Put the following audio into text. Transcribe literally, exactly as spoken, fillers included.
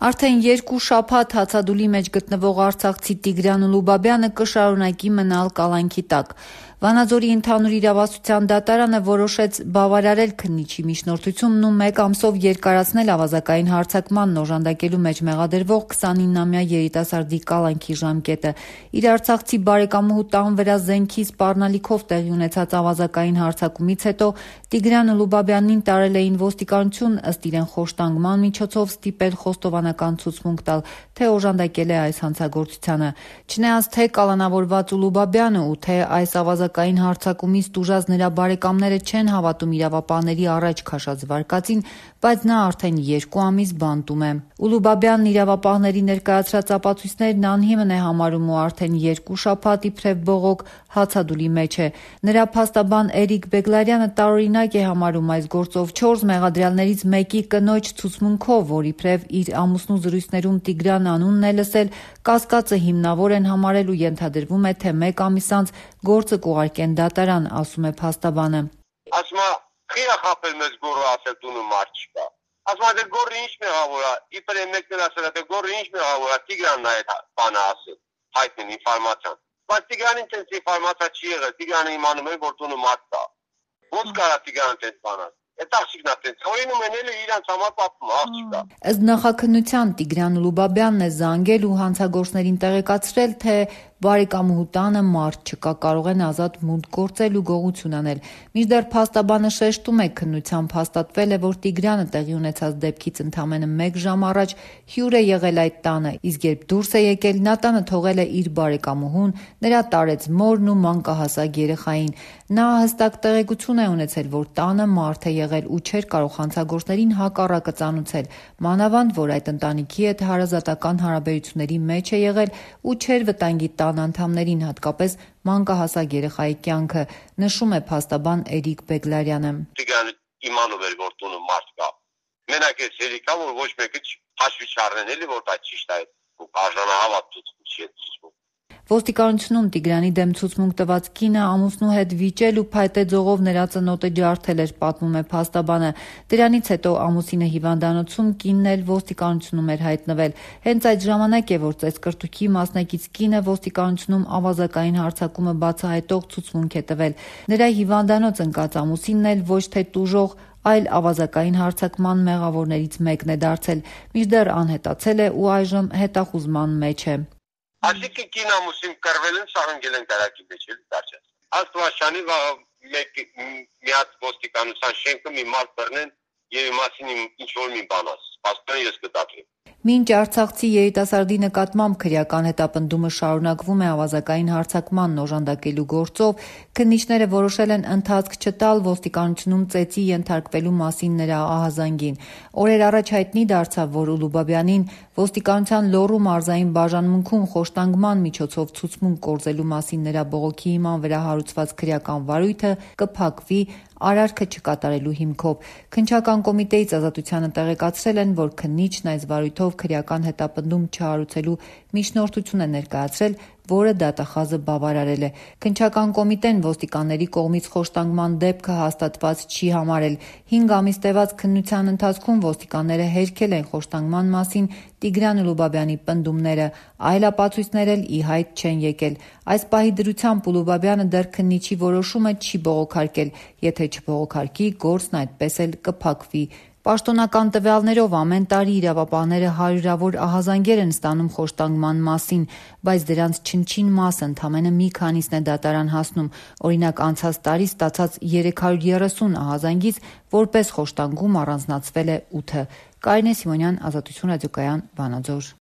Արդեն երկու շաբաթ հացադուլի մեջ գտնվող արցախցի Տիգրան Ուլուբաբյանը կշարունակի մնալ կալանքի տակ։ Վանաձորի ընդհանուր իրավասության դատարանը որոշեց բավարարել քննիչի միջնորդությունն ու մեկ ամսով երկարացնել ավազակային հարձակմանն օժանդակելու մեջ մեղադրվող քսանինամյա երիտասարդի կալանքի ժամկետը։ Իր արցախցի բարեկամուհու տան վրա զենքի սպառնալիքով տեղի ունեցած ավազակային հարձակումից հետո Տիգրան Ուլուբաբյանին տարել էին ոստիկանություն, ըստ իրեն խոշտանգման միջոցով ստիպել խոստովանական ցուցմունք տալ, թե օժանդակել է այս հանցագործությանը։ Չնայած թե կալանավորված Ուլուբաբյանը ու թե այս ավազակային հարձակումից տուժած նրա բարեկամները չեն հավատում իրավապահների առաջ քաշած վարկածին, բայց նա արդեն երկու ամիս բանտում է։ Ուլուբաբյանն իրավապահների ներկայացրած ապացույցներն անհիմն է համարում ու արդեն երկու շաբաթ իբրև բողոք հացադուլի մեջ է։ Նրա փաստաբան Էրիկ Բեգլարյանը տարօրինակ է համարում այս գործով չորս մեղադրյալներից մեկի կնոջ ցուցմունքով, որ իբրև իր ամուսնու զրույցներում Տիգրան անունն է լսել, կասկածը հիմնավոր են համարել ու ենթադրվում է, թե մեկ ամիս անց գործը կուղարկեն դատարան, ասում է փաստաբանը։ Ասում է, «Խիա խապել մեզ գորը ասել տունը մարդ չկա»։ Ասում է, «Դե գորը ինչ մեղավոր է»։ Իբր մեկն ասել է, «Դե գորը ինչ մեղավոր է»։ Տիգրանն է այդ բանը ասել, հայտնին ինֆորմացիան։ Բայց Տիգրանին տենց ինֆորմացիա չի եղել։ Տիգրանը իմանում է, որ տունը մարդ կա։ Ոնց կարա Տիգրանը տենց բան ասել։ Այդ աղջիկն է տենց օրինում են էլ իրանց համար պատմում աղջիկա։ Ըստ նախաքննության Տիգրան Ուլուբաբյանն է զանգել ու հանցագործներին տեղեկացրել, թե բարեկամուհու տանը մարդ չկա, կարող են ազատ մուտք գործել ու գողություն անել։ Մինչդեռ փաստաբանը շեշտում է, քննությամբ հաստատվել է, որ Տիգրանը տեղի ունեցած դեպքից ընդամենը մեկ ժամ առաջ հյուր է եղել այդ տանը, իսկ երբ դուրս է եկել, նա տանը թողել է իր բարեկամուհուն, նրա տարեց մորն ու մանկահասակ երեխային։ Նա հստակ տեղեկություն է ունեցել, որ տանը մարդ է եղել ու չէր կարող հանցագործներին հակառակը ծանուցել, մանավանդ որ այդ ընտանիքի հետ հարազատական հարաբերությունների մեջ է եղել ու չէր վտանգի տան անդամներին, հատկապես մանկահասակ երեխայի կյանքը, նշում է փաստաբան Էրիկ Բեգլարյանը։ Տիգրանը իմանում էր, որ տունը մարդ կա։ Մենակ էս երիկա, որ ոչ մեկը հաշվի չառնեն էլի, որ դա ճիշտ է, ու արժանահավատ ցուցմունք չի ցուցմունք։ Ոստիկանությունում Տիգրանի դեմ ցուցմունք տված կինը ամուսնու հետ վիճել ու փայտե ձողով նրա ծնոտը ջարդել էր, պատմում է փաստաբանը։ Դրանից հետո ամուսինը հիվանդանոցում, կինն էլ ոստիկանությունում էր հայտնվել։ Հենց այդ ժամանակ է, որ ծեսկրտուքի մասնակից կինը ոստիկանությունում ավազակային հարձակումը բացահայտող ցուցմունք է տվել։ Նրա հիվանդանոց ընկած ամուսինն էլ ոչ թե տուժող, այլ ավազակային հարձակման մեղավորներից մեկն է դարձել, մինչդեռ անհետացել է ու այժմ հետախուզման մեջ է։ Այսինքն կին ամուսին կռվել են, սաղընկել են կարակի մեջ էլ դարձած։ Աստվածաշանի մեկ մի հատ ոստիկանության շենքը մի մարդ բռնեն եւ իմասին ինչ որ մի բան ասես։ Պաստորեն ես կդատեմ։ Մինչ արցախցի երիտասարդի նկատմամբ քրեական հետապնդումը շարունակվում է ավազակային հարձակմանն օժանդակելու գործով, քննիչները որոշել են ընթացք չտալ ոստիկանությունում ծեծի ենթարկվելու մասին նրա ահազանգին։ Օրեր առաջ հայտնի դարձավ, որ Ուլուբաբյանին ոստիկանության Լոռու մարզային բաժանմունքում խոշտանգման միջոցով ցուցմունք կորզելու մասին նրա բողոքի հիման վրա հարուցված քրեական վարույթը կփակվի արարքը չկատարելու հիմքով։ Քննչական կոմիտեից Ազատությանը տեղեկացրել են, որ քննիչն այս վարույթով քրեական հետապնդում չհարուցելու միջնորդություն է ներկայացրել, որը դատախազը բավարարել է։ Քննչական կոմիտեն ոստիկանների կողմից խոշտանգման դեպքը հաստատված չի համարել։ Հինգ ամիս տևած քննության ընթացքում ոստիկանները հերքել են խոշտանգման մասին Տիգրան Ուլուբաբյանի պնդումները, այլ ապացույցներ էլ ի հայտ չեն եկել։ Այս պահի դրությամբ Ուլուբաբյանը դեռ քննիչի որոշումը չի բողոքարկել, եթե չբողոքարկի, գործն այդպես էլ կփակվի։ Պաշտոնական տվյալներով ամեն տարի իրավապահները հարյուրավոր ահազանգեր են ստանում խոշտանգման մասին, բայց դրանց չնչին մասը ընդամենը մի քանիսն է դատարան հասնում։ Օրինակ անցած տարի ստացած երեք հարյուր երեսուն ահազանգից որպես խոշտանգում առանձնացվել է ութը։ Կարինե Սիմոնյան, Ազատություն ռադիոկայան, Վանաձոր։